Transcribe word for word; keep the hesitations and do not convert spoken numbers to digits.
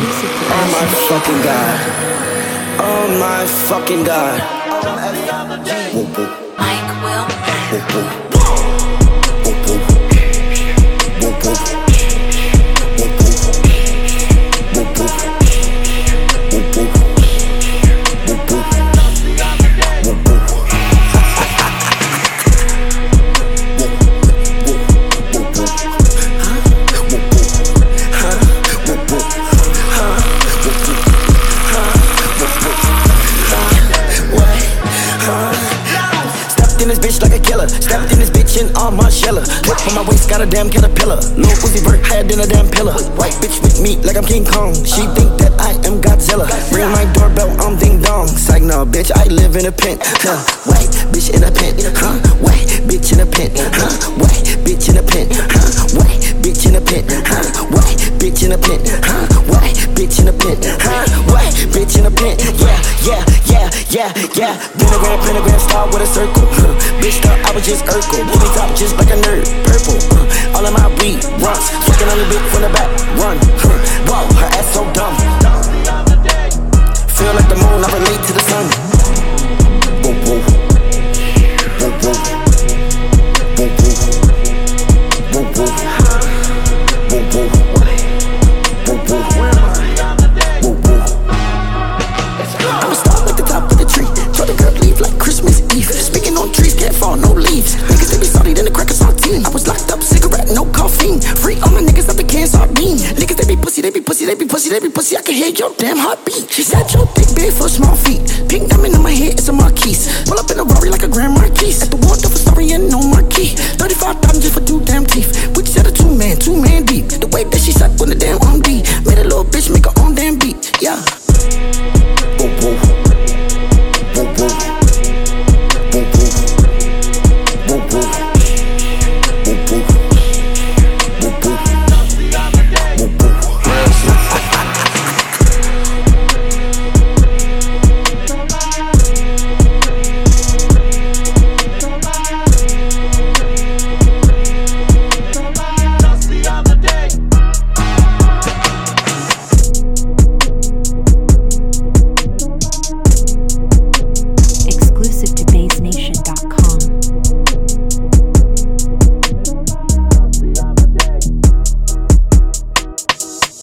Oh my fucking God. Oh my fucking God. Mike Will. In this bitch like a killer, stepped in this bitch in all my shella. Whip on my waist, got a damn caterpillar. Lil Uzi Vert higher than a damn pillar. White bitch with me like I'm King Kong. She think that I am Godzilla. Ring my doorbell, I'm ding dong. Psych, no bitch, I live in a pen. Huh? White bitch in a pen. Huh? White bitch in a pen. Huh? White bitch in a pen. Huh? White bitch in a pen. Huh? White bitch in a pen. Huh? White bitch in a pen. Huh? White bitch in a pen. Yeah, yeah, yeah, yeah, yeah. Pentagram, pentagram, star with a circle. Huh? Bitch thought I was just Urkel. Booty top just like a nerd. Purple. Uh, all of my weed runs. Fucking on the dick from the back. Run. Huh. Whoa, her ass so dumb. Feel like the moon, I relate to the sun. Whoa, whoa. Whoa, whoa. Whoa, whoa. Whoa, whoa. Whoa, whoa. Whoa, whoa. Whoa, whoa. I'ma start at the top of the tree. Try the girl leave like Christmas Eve. Speaking on trees, can't fall, no leaves. Niggas, they be salty, then the crackers on team. I was locked up, cigarette, no caffeine. Free all my niggas up the can sardine. Niggas, they be pussy, they be pussy, they be pussy, they be pussy. I can hear your damn heartbeat. She said your dick big for small feet. Pink diamond on my head, it's a Marquise. Pull up in a Rari like a Grand Marquis. At the wall, double story and no marquee.